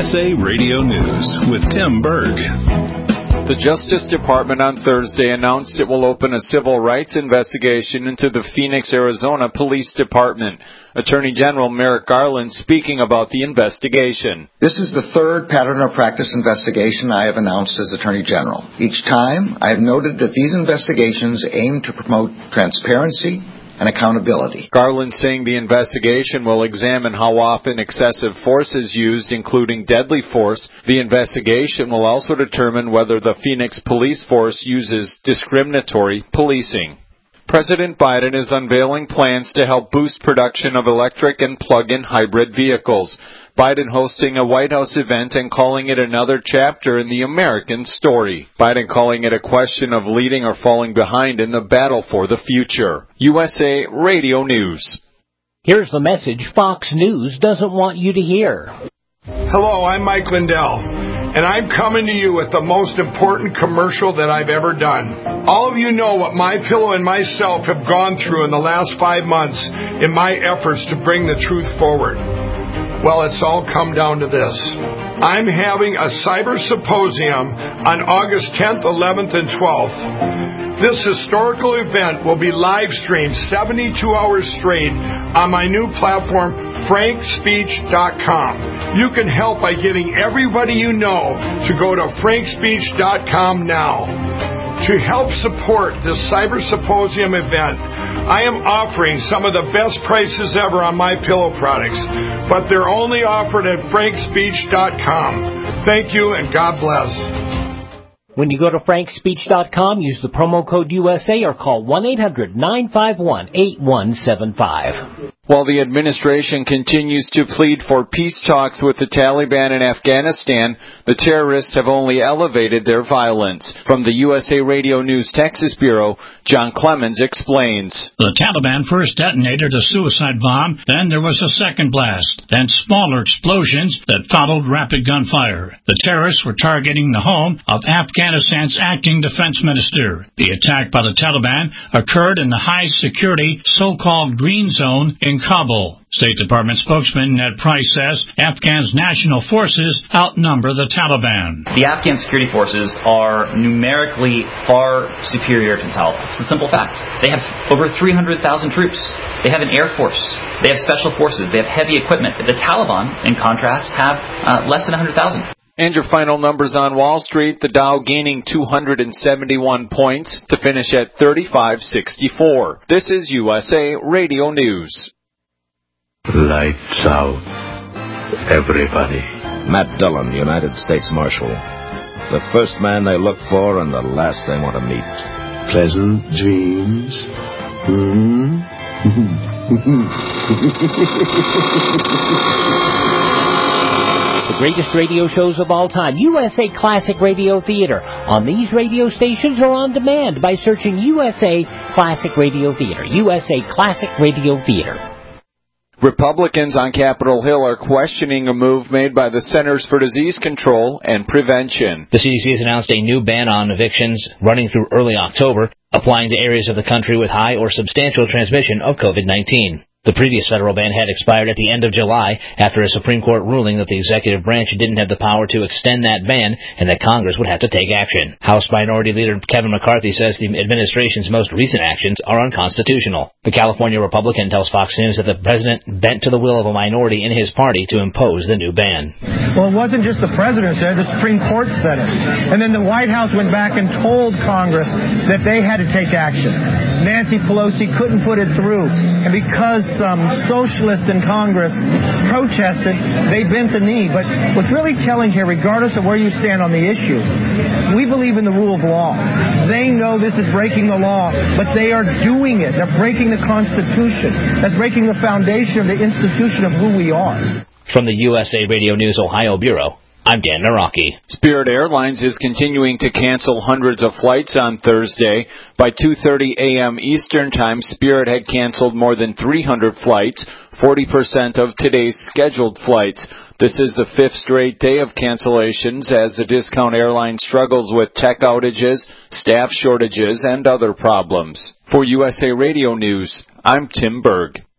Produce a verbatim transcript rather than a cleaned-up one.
S A Radio News with Tim Berg. The Justice Department on Thursday announced it will open a civil rights investigation into the Phoenix, Arizona Police Department. Attorney General Merrick Garland speaking about the investigation. This is the third pattern of practice investigation I have announced as Attorney General. Each time, I have noted that these investigations aim to promote transparency and accountability. Garland saying the investigation will examine how often excessive force is used, including deadly force. The investigation will also determine whether the Phoenix police force uses discriminatory policing. President Biden is unveiling plans to help boost production of electric and plug-in hybrid vehicles. Biden hosting a White House event and calling it another chapter in the American story. Biden calling it a question of leading or falling behind in the battle for the future. U S A Radio News. Here's the message Fox News doesn't want you to hear. Hello, I'm Mike Lindell, and I'm coming to you with the most important commercial that I've ever done. All of you know what MyPillow and myself have gone through in the last five months in my efforts to bring the truth forward. Well, it's all come down to this. I'm having a cyber symposium on August tenth, eleventh, and twelfth. This historical event will be live streamed seventy-two hours straight on my new platform, frank speech dot com. You can help by getting everybody you know to go to frank speech dot com now. To help support this Cyber Symposium event, I am offering some of the best prices ever on MyPillow products, but they're only offered at frank speech dot com. Thank you, and God bless. When you go to frank speech dot com, use the promo code U S A or call one eight hundred nine five one eight one seven five. While the administration continues to plead for peace talks with the Taliban in Afghanistan, the terrorists have only elevated their violence. From the U S A Radio News Texas Bureau, John Clemens explains. The Taliban first detonated a suicide bomb, then there was a second blast, then smaller explosions that followed rapid gunfire. The terrorists were targeting the home of Afghanistan's acting defense minister. The attack by the Taliban occurred in the high-security so-called Green Zone in Kabul. State Department spokesman Ned Price says Afghan's national forces outnumber the Taliban. The Afghan security forces are numerically far superior to the Taliban. It's a simple fact. They have over three hundred thousand troops. They have an air force. They have special forces. They have heavy equipment. The Taliban, in contrast, have uh, less than one hundred thousand. And your final numbers on Wall Street, the Dow gaining two hundred seventy-one points to finish at thirty-five sixty-four. This is U S A Radio News. Lights out, everybody. Matt Dillon, United States Marshal. The first man they look for and the last they want to meet. Pleasant dreams. Hmm? The greatest radio shows of all time, U S A Classic Radio Theater, on these radio stations or on demand by searching U S A Classic Radio Theater. U S A Classic Radio Theater. Republicans on Capitol Hill are questioning a move made by the Centers for Disease Control and Prevention. The C D C has announced a new ban on evictions running through early October, applying to areas of the country with high or substantial transmission of COVID nineteen. The previous federal ban had expired at the end of July after a Supreme Court ruling that the executive branch didn't have the power to extend that ban and that Congress would have to take action. House Minority Leader Kevin McCarthy says the administration's most recent actions are unconstitutional. The California Republican tells Fox News that the president bent to the will of a minority in his party to impose the new ban. Well, it wasn't just the president said it, the Supreme Court said it. And then the White House went back and told Congress that they had to take action. Nancy Pelosi couldn't put it through. And because some socialists in Congress protested, they bent the knee. But what's really telling here, regardless of where you stand on the issue, we believe in the rule of law. They know this is breaking the law, but they are doing it. They're breaking the Constitution. That's breaking the foundation of the institution of who we are. From the U S A Radio News Ohio Bureau, I'm Dan Naraki. Spirit Airlines is continuing to cancel hundreds of flights on Thursday. By two thirty a.m. Eastern Time, Spirit had canceled more than three hundred flights, forty percent of today's scheduled flights. This is the fifth straight day of cancellations as the discount airline struggles with tech outages, staff shortages, and other problems. For U S A Radio News, I'm Tim Berg.